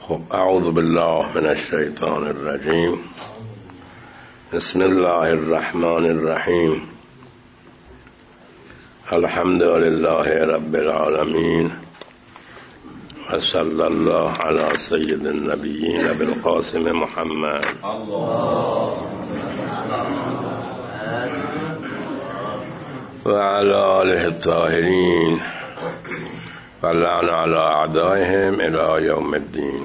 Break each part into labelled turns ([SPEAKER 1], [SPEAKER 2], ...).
[SPEAKER 1] خب اعوذ بالله من الشیطان الرجیم. بسم الله الرحمن الرحیم. الحمد لله رب العالمین و صلی الله علی سید النبیین بالقاسم محمد و علی آله الطاهرین و لعن علی اعدائهم الی یوم الدین.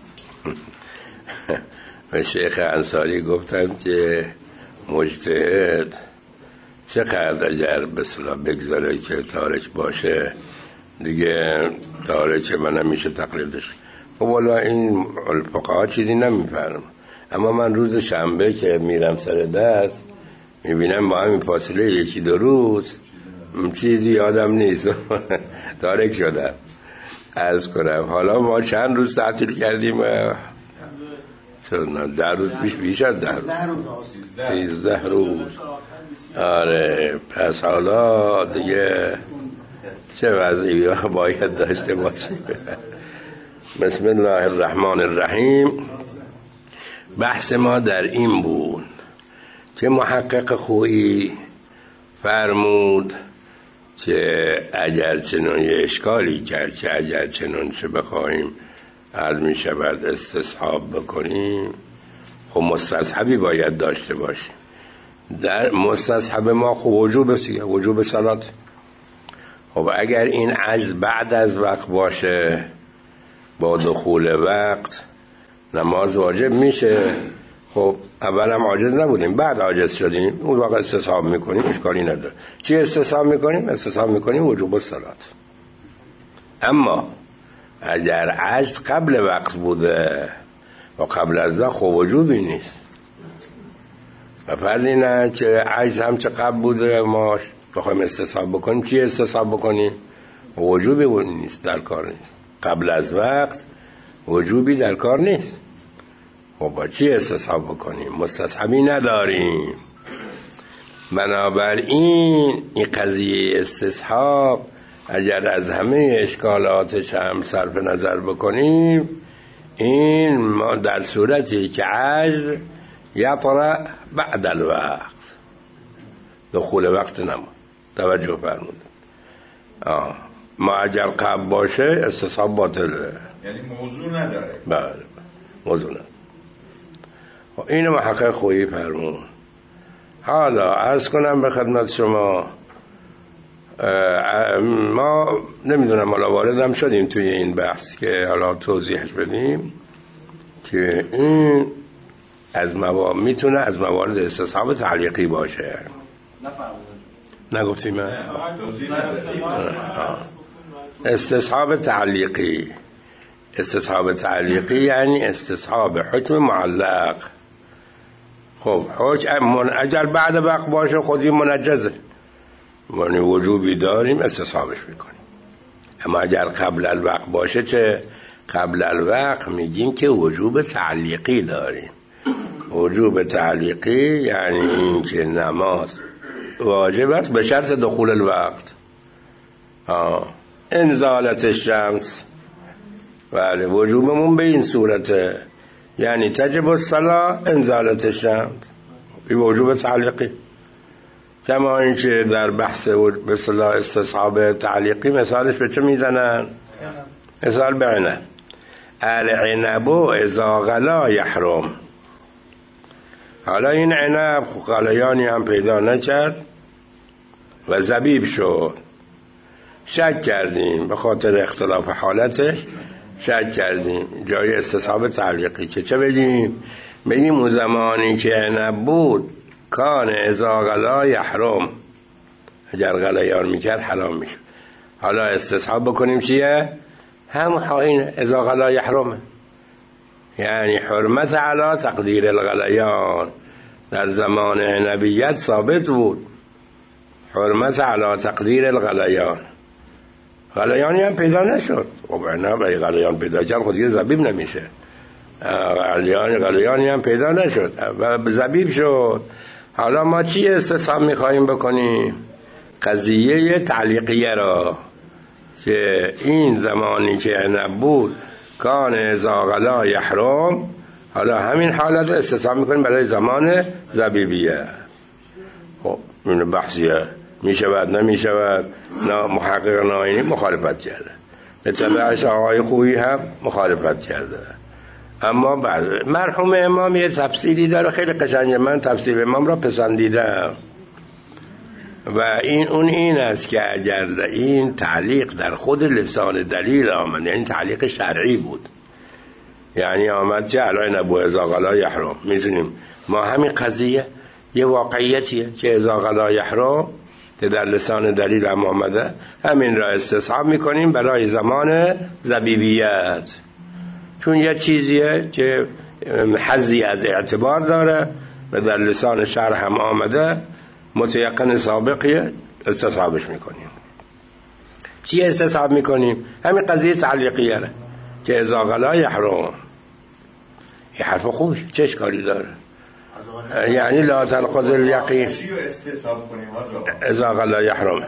[SPEAKER 1] و شیخ انصاری گفتند که مجتهد چقدر اگر به اصطلاح بگذاره که تارک باشه دیگه تارک من نمیشه تقلیدش. خب والا این فقها چیزی نمیفهمم، اما من روز شنبه که میرم سر درس میبینم با همین فاصله یکی دو روز چیزی یادم نیست تارک شدم. عرض کنم حالا ما چند روز تعطیل کردیم؟ 10 روز بیش از 13 روز. آره پس حالا دیگه چه وضعی باید داشته باشیم. بسم الله الرحمن الرحیم. بحث ما در این بود که محقق خویی فرمود که اگر چنان یه اشکالی کرد که اگر چنان چه بخواهیم حل می شود استصحاب بکنیم، خب مستصحبی باید داشته باشیم. در مستصحب ما خب وجوب صلات. خب اگر این عجز بعد از وقت باشه با دخول وقت نماز واجب میشه. خب اول هم عاجز نبودیم، بعد عاجز شدیم، اون وقت استصحاب میکنیم، اشکالی نداره. چی استصحاب میکنیم؟ استصحاب میکنیم وجوب صلات. اما اگر عجز قبل وقت بوده و قبل از وقت خب وجوبی نیست. و فرض اینه که عجز هم چه قبل بوده ما بخوایم استصحاب بکنیم، چی استصحاب بکنیم؟ وجوبی نیست، در کار نیست. قبل از وقت وجوبی در کار نیست. خب با چی استصحاب بکنیم؟ مستصحبی نداریم. بنابراین این قضیه استصحاب اگر از همه اشکالاتش هم صرف نظر بکنیم، این ما در صورتی که عجز یطرأ بعد الوقت، دخول وقت نمود. توجه فرمود. ما اگر قبل باشه استصحاب باطله،
[SPEAKER 2] یعنی موضوع نداره.
[SPEAKER 1] بله موضوع نداره. اینو محقق خویی فرمود. حالا عرض کنم به خدمت شما، ما نمیدونم حالا واردم شدیم توی این بحث که حالا توضیحش بدیم که این از میتونه از موارد استصحاب تعلیقی باشه. نگفتیم من؟ استصحاب تعلیقی. استصحاب تعلیقی یعنی استصحاب حکم معلق. خب اگر بعد وقت باشه خودی منجزه، یعنی وجوبی داریم استصحابش میکنیم. اما اگر قبل الوقت باشه چه؟ قبل الوقت میگیم که وجوب تعلیقی داریم. وجوب تعلیقی یعنی این که نماز واجب است به شرط دخول الوقت. انزالت الشمس، بله وجوبمون به این صورته، یعنی تجب الصلاة انزالت الشمس، این وجوب تعلیقی. کما این که در بحث به اصطلاح استصحاب تعلیقی مثالش به چه میزنن؟ مثال به عنب. العنب اذا غلا یحرم. حالا این عنب غلیانی هم پیدا نکرد و زبیب شد. شک کردیم به خاطر اختلاف حالتش، شک کردیم جای استصحاب تعلیقی که چه بگیم؟ بگیم اون زمانی که عنب بود کان اذا غلا یحرم، اگر غلیان میکرد حرام میشه. حالا استصحاب بکنیم چیه؟ هم این اذا غلا یحرم، یعنی حرمت علی تقدیر الغلیان در زمان نبیت ثابت بود. حرمت علی تقدیر الغلیان، غلیانی هم پیدا نشد. خب عنب غلیان پیدا کرد خود دیگه زبیب نمیشه. غلیانی هم پیدا نشد و زبیب شد. حالا ما چی استصحاب میخواییم بکنیم؟ قضیه تعلیقیه را که این زمانی که عنب بود کان اذا غلا یحرم. حالا همین حالت رو استصحاب میکنیم برای زمان زبیبیه. خب این بحثیه میشود نمیشود. محقق ناینی مخالفت کرده، به طبعش آقای خویی هم مخالفت کرده. اما بعد مرحوم امام یه تفسیری داره خیلی قشنگه، من تفسیر امام را پسندیدم و این است که اگر این تعلیق در خود لسان دلیل آمد، یعنی تعلیق شرعی بود، یعنی آمد که علای نبو اذا غلا یحرم، میزنیم ما همین قضیه یه واقعیتیه که اذا غلا یحرم که در لسان دلیل هم آمده، همین را استصحاب میکنیم برای زمان زبیبیت، چون یه چیزیه که حظی از اعتبار داره و در لسان شرع هم آمده، متیقن سابقیه، استصحابش میکنیم. چی استصحاب میکنیم؟ همین قضیه تعلیقیه که اذا غلا یحرم. این حرف خوبش چه اشکالی داره؟ یعنی لا تنقض الیقین اذا غلا یحرم.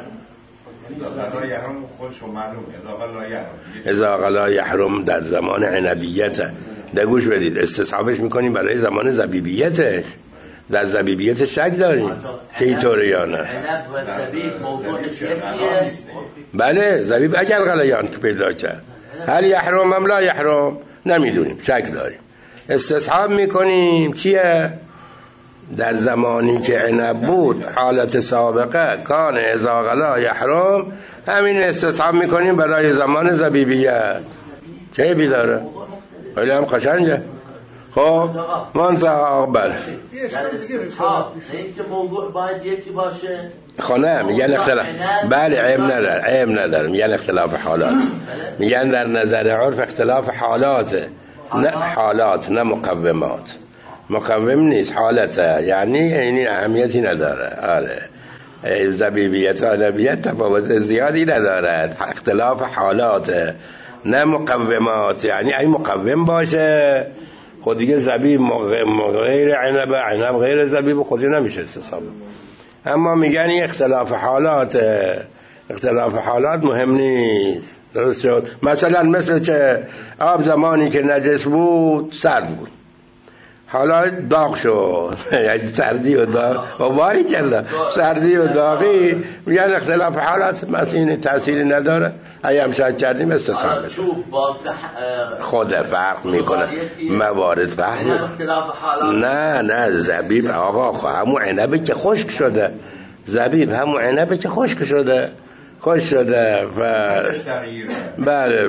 [SPEAKER 1] اذا غلا یحرم در زمان عنبیته، در گوش بدید، استصحابش میکنیم برای زمان زبیبیتش. در زبیبیت شک داریم که اینطوره یا نه. عنب و زبیب موضوعش یکیه. بله زبیب اگر غلیان که پیدا کرد، هل یحرم ام لا یحرم نمیدونیم، شک داریم، استصحاب میکنیم چیه؟ در زمانی که عنب بود حالت سابقه کان اذا غلا یحرم، همین استصحاب میکنیم برای زمان زبیبیت. چه بیداره؟ خیلی هم قشنگه. خب منطقه بله
[SPEAKER 2] در استصحاب این که موضوع باید یکی باشه.
[SPEAKER 1] خانه میگن اختلاف، بله عیب نداره، میگن اختلاف حالات، میگن در نظر عرف اختلاف حالاته، نه حالات نه مقومات. مقوم نیست، حالته، یعنی اینی اهمیتی نداره. آره زبیبیت و عنبیت تفاوت زیادی ندارد، اختلاف حالاته نه مقومات. یعنی این مقوم باشه خود دیگه زبیب غیر عنب غیر زبیب خودی نمیشه استصحاب. اما میگن این اختلاف حالات، اختلاف حالات مهم نیست. درست شد؟ مثلا مثل چه آب زمانی که نجس بود سرد بود، حالا داغ شد، یعنی سردی و داغ و باری کرده سردی و داغی، میگن اختلاف حالات مثل این تأثیری نداره، اگه شاید کردیم استصحاب خود فرق میکنه، موارد فرق میکنه. نه زبیب آقا همون عنبه که خشک شده، زبیب همون عنبه که خشک شده و بله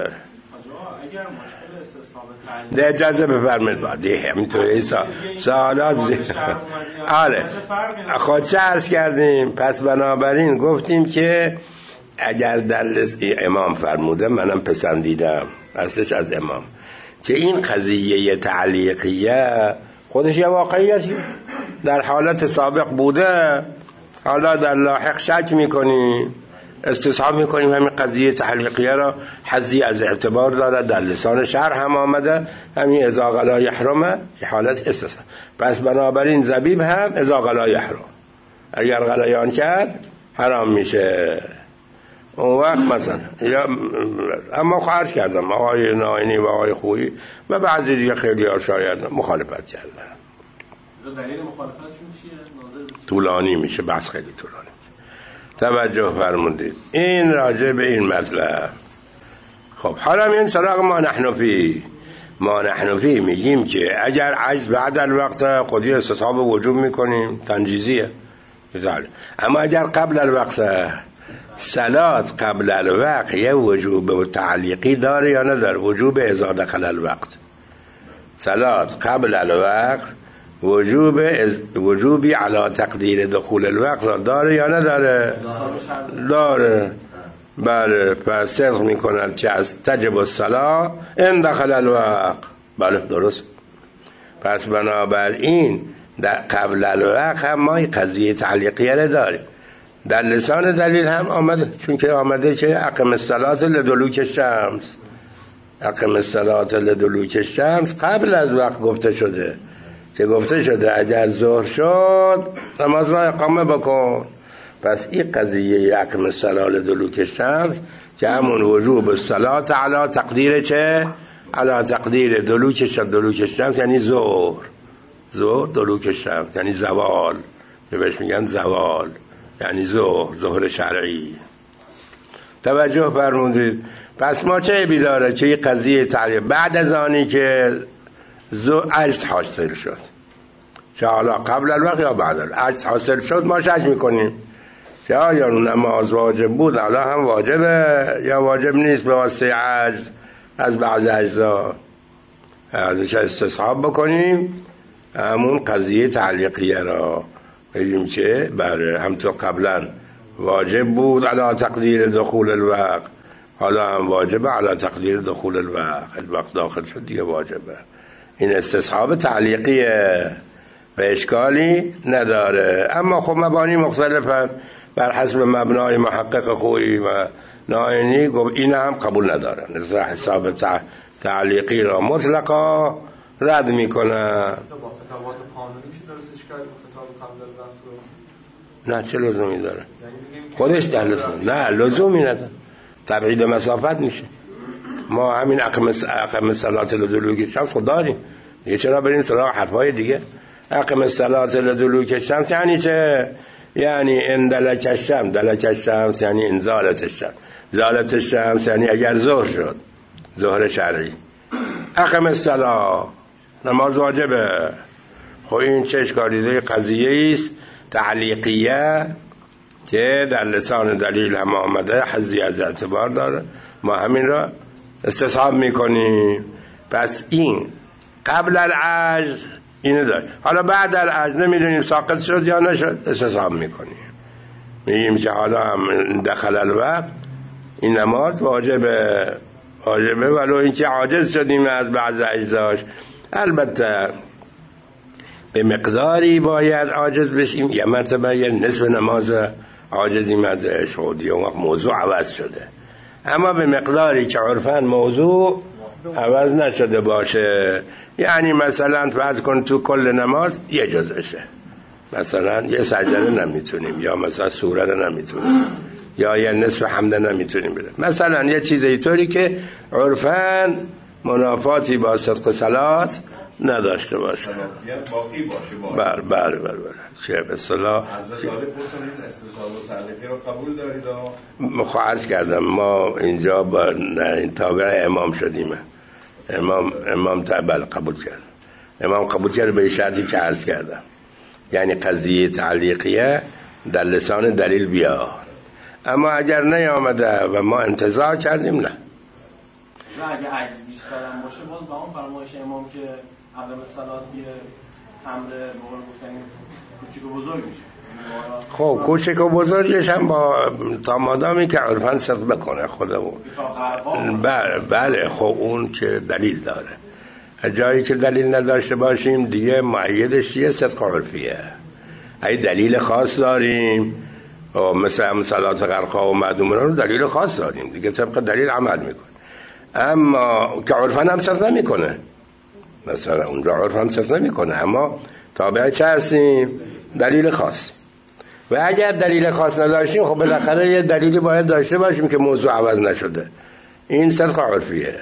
[SPEAKER 1] ده اجازه بفرمید بعدی همینطوری سوالات آره خود چه عرض کردیم. پس بنابراین گفتیم که اگر در امام فرموده، منم پسندیدم اصلش از امام، که این قضیه تعلیقیه خودش یه واقعیتی در حالت سابق بوده، حالا در لاحق شک میکنیم، استصحاب میکنیم همین قضیه تعلیقیه را، حظی از اعتبار داره، در لسان شرع هم آمده، همین اذا غلا یحرمه حالت استصحاب. پس بنابراین زبیب هم اذا غلا یحرم، اگر غلیان کرد حرام میشه اون وقت مثلا. اما خواهد کردم آقای ناینی و آقای خویی و بعضی دیگه خیلی ها شاید مخالفت کردن.
[SPEAKER 3] دلیل مخالفتشون چیه؟
[SPEAKER 1] طولانی میشه، بحث خیلی طولانی. توجه فرمودید این راجع به این مطلب. خب حالا میان سراغ ما نحنفی میگیم که اگر عجز بعد الوقت قضیه استصحاب وجوب میکنیم، تنجیزیه. اما اگر قبل الوقت، صلات قبل الوقت یه وجوب تعلیقی داره یا نداره؟ وجوب اذا دخل الوقت، صلات قبل الوقت وجوبی علی تقدیر دخول الوقت داره یا نداره؟ داره. بله پس صدق میکنن که از تجب الصلاة ان دخل الوقت. بله درست. پس بنابراین در قبل الوقت هم ما قضیه تعلیقیه داریم، در لسان دلیل هم آمده، چون که آمده که اقم الصلاة لدلوک الشمس، اقم الصلاة لدلوک الشمس قبل از وقت گفته شده، که گفته شده اگر ظهر شد نماز را اقامه بکن. پس این قضیه اقم الصلاة لدلوک الشمس که همون وجوب الصلاة علی تقدیر چه؟ علی تقدیر دلوک شمس یعنی ظهر دلوک شمس یعنی زوال، که بهش میگن زوال یعنی ظهر شرعی. توجه فرمودید. پس ما چه عیبی داره که این قضیه تعلیق بعد از آنی که عجز حاصل شد، چه حالا قبل الوقت یا بعد الوقت حاصل شد، ما شک میکنیم که آیا نماز واجب بود حالا هم واجبه یا واجب نیست به واسه عجز از بعض اجزا. چه استصحاب بکنیم همون قضیه تعلیقیه را بگیم که بله هم تو قبلا واجب بود علی تقدیر دخول الوقت، حالا هم واجبه علی تقدیر دخول الوقت داخل شد دیگه واجبه. این استصحاب تعلیقیه و اشکالی نداره. اما خب مبانی مختلفن بر حسب مبنای محقق خویی و ناینی، گفت این هم قبول ندارن، مثل حساب تعلیقی را مطلقا رد میکنن. نه چه لزومی داره؟ خودش در لزوم نه لزومی نداره، تبعید مسافت میشه. ما همین اقم صلات لدلوک شمس خود داریم دیگه، چرا بریم سراغ حرفای دیگه؟ اقم صلات لدلوک شمس یعنی چه؟ یعنی اندلک الشمس یعنی انزالت الشمس، زالت الشمس یعنی اگر ظهر شد، ظهر شرعی. اقم الصلاة نماز واجبه. خب این چه اشکالیده قضیه است تعلیقیه که در لسان دلیل هم آمده، حظی از اعتبار داره، ما همین را استصحاب میکنیم. پس این قبل العجز اینو داره، حالا بعد العجز نمیدونیم ساقط شد یا نشد، استصحاب میکنیم، میگیم که حالا هم دخل الوقت این نماز واجبه ولو اینکه عاجز شدیم از بعض اجزاش. البته به مقداری باید عاجز بشیم، یه مرتبه یه نصف نماز عاجزیم ازش و دیگه وقت موضوع عوض شده، اما به مقداری که عرفاً موضوع عوض نشده باشه. یعنی مثلا فرض کن تو کل نماز یه جزشه، مثلا یه سجده نمیتونیم، یا مثلا سوره نمیتونیم، یا یه نصف حمده نمیتونیم بده، مثلا یه چیز اینطوری که عرفاً منافاتی با صدق صلات نداشته باشه،
[SPEAKER 4] باقی باشه.
[SPEAKER 1] بله چه به اصطلاح
[SPEAKER 4] از مثال پرسونین استصحاب و تعلیقی رو قبول دارید؟
[SPEAKER 1] عرض کردم ما اینجا با تابع امام شدیم، امام بله قبول کرد، امام قبول کرد به شرطی که عرض کردم، یعنی قضیه تعلیقیه در لسان دلیل بیاد. اما اگر نیامده و ما انتظار کردیم نه،
[SPEAKER 3] اگه عجز بیشتر هم باشه باز با اون فرمایش امام که عدم صلات یه امر بقول گفتن کوچیک و بزرگ میشه.
[SPEAKER 1] خب کوچیک و بزرگش هم با تا مادامی که عرفاً صدق بکنه خودمون. بله خب اون که دلیل داره. جایی که دلیل نداشته باشیم دیگه معیدش یه صدق عرفیه. اگه دلیل خاص داریم مثل هم صلات غرقا و معدومه رو دلیل خاص داریم دیگه، طبق دلیل عمل میکن. اما که عرفاً هم صدق نمیکنه، مثلا اونجا عرفاً صدق نمیکنه، اما تابع چه هستیم؟ دلیل خاص. و اگر دلیل خاص نداشتیم خب بالاخره یه دلیلی باید داشته باشیم که موضوع عوض نشده. این صدق عرفیه،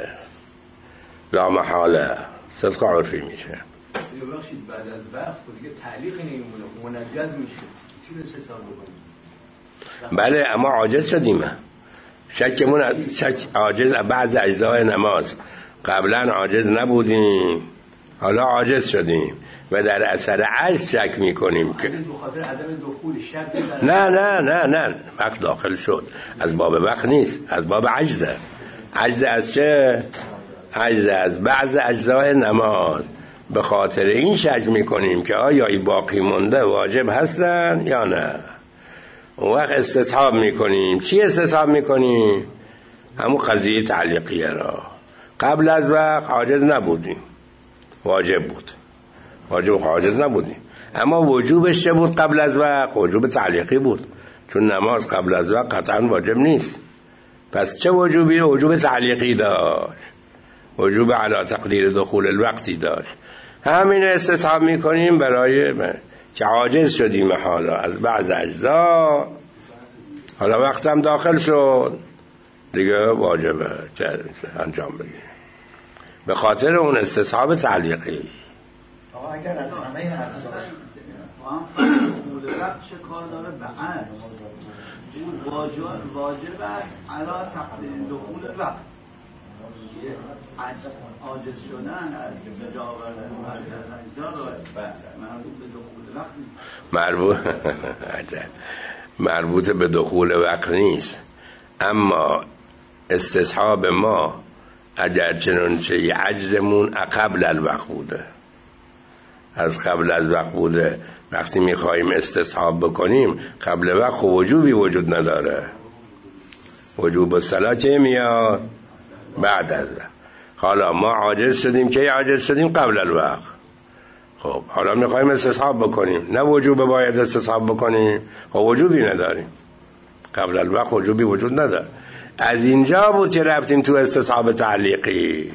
[SPEAKER 1] لا محاله صدق عرفی میشه.
[SPEAKER 5] ببخشید بعد از وقت دیگه تعلیق نمیمونه، منجز میشه، چی به حساب بکنیم؟
[SPEAKER 1] بله اما عاجز شدیم، شک عاجز بعض اجزای نماز، قبلا عاجز نبودیم حالا عاجز شدیم و در اثر عجز شک میکنیم که
[SPEAKER 5] بخاطر عدم دخول شک
[SPEAKER 1] نه وقت داخل شد، از باب وقت نیست، از باب عجزه. عجز از چه؟ عجز از بعض اجزای نماز. به خاطر این شک میکنیم که آیا ای باقی مونده واجب هستن یا نه. اون وقت استصحاب میکنیم. چی استصحاب میکنیم؟ همون قضیه تعلیقیه را. قبل از وقت عاجز نبودیم، واجب بود، واجب عاجز نبودیم، اما وجوبش چه بود؟ قبل از وقت وجوب تعلیقی بود، چون نماز قبل از وقت قطعا واجب نیست. پس چه وجوبی؟ وجوب تعلیقی داشت، وجوب علی تقدیر دخول الوقتی داشت. همین استصحاب میکنیم برای که عاجز شدیم حالا از بعض اجزا، حالا وقت هم داخل شد دیگه واجبه که انجام بگیریم. به خاطر اون استصحاب تعلیقی.
[SPEAKER 6] آقا اگر از همه این حدیثا دخول وقت چه کار داره به عرض اون واجب است علا تقدیم دخول وقت، عاجز شدن از جا آوردن مربوط به دخول وقت نیست.
[SPEAKER 1] مربوط به دخول وقت نیست، اما استصحاب ما اگر چنانچه عجزمون قبل الوقت بوده، از قبل از وقت بوده، وقتی میخواییم استصحاب بکنیم قبل وقت وجوبی وجود نداره. وجوب الصلاة چه میاد؟ بعد از وقت. حالا ما عاجز شدیم که عاجز شدیم قبل الوقت. خب حالا میخواییم استصحاب بکنیم، نه وجوب باید استصحاب بکنیم، خب وجوبی نداریم، قبل الوقت وجوبی وجود نداره. از اینجا بود که رفتیم تو استصحاب تعلیقی،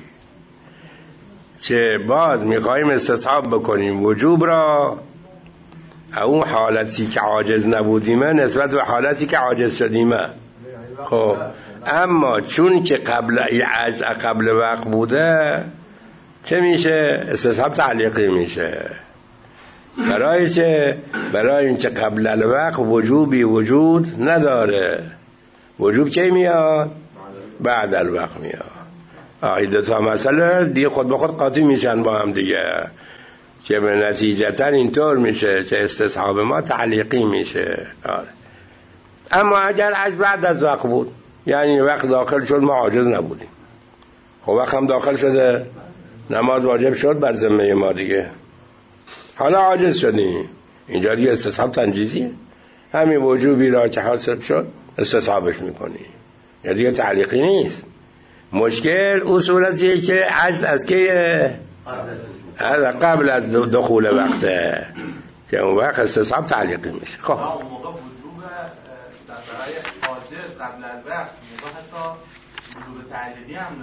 [SPEAKER 1] که باز میخواییم استصحاب بکنیم وجوب را اون حالتی که عاجز نبودیمه نسبت به حالتی که عاجز شدیمه. خب اما چون که قبل وقت بوده چه میشه؟ استصحاب تعلیقی میشه. برای چه؟ برای اینکه قبل الوقت وجوبی وجود نداره. وجوب چه میاد؟ بعد الوقت میاد. این دو تا مسئله دیگه خود به خود قاطی میشن با هم دیگه، که به نتیجتا اینطور میشه که استصحاب ما تعلیقی میشه. اما اگر بعد از وقت بود، یعنی وقت داخل شد ما عاجز نبودیم، خب وقت هم داخل شده نماز واجب شد بر ذمه ما دیگه، حالا عاجز شدیم، اینجا دیگه استصحاب تنجیزیه، همین وجوبی را که حاصل شد استصحابش میکنی، یا دیگه تعلیقی نیست. مشکل اصولتیه که عجز از که قبل از دخول وقته، که اون وقت استصحاب تعلیقی میشه. خب
[SPEAKER 2] اون موقع وجوب در برای عاجز قبل از وقت موقع حتی وجوب تعلیقی هم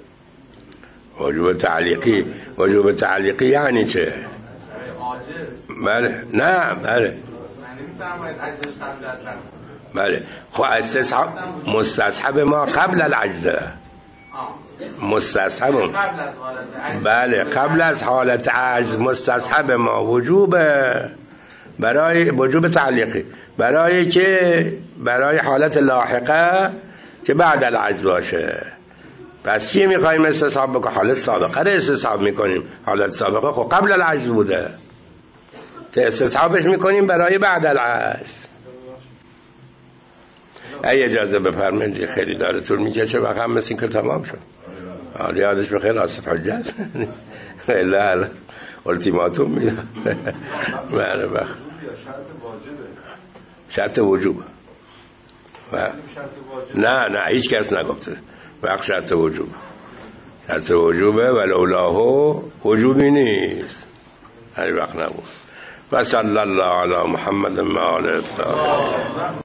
[SPEAKER 2] نبوده. وجوب تعلیقی یعنی چه؟ عاجز. بله نه بله من نمیفرماید عجز قبل از وقت.
[SPEAKER 1] بله خب استصحاب مستصحب ما قبل العجز، مستصحب
[SPEAKER 2] قبل از حالت عجز.
[SPEAKER 1] بله قبل از حالت عجز مستصحب ما وجوبه، برای وجوب تعلیقی، برای که برای حالت لاحقه که بعد العجز باشه. پس چی میخواییم استصحاب بکنیم؟ حالت سابقه رو استصحاب میکنیم. حالت سابقه خب قبل العجز بوده، که استصحابش میکنیم برای بعد العجز. ای اجازه بفرمایید، خیلی داره طول میکشه و هم مثل این که تمام شد. حالا یادش بخیر آصف حجت خیلی التیماتوم میده. بله بخیر. شرط وجوب. نه هیچ کس نگفته وقت شرط وجوب. شرط وجوبه ولولاه وجوبی نیست، هر وقت نبود. و صلی الله علی محمد و آله الطاهرین.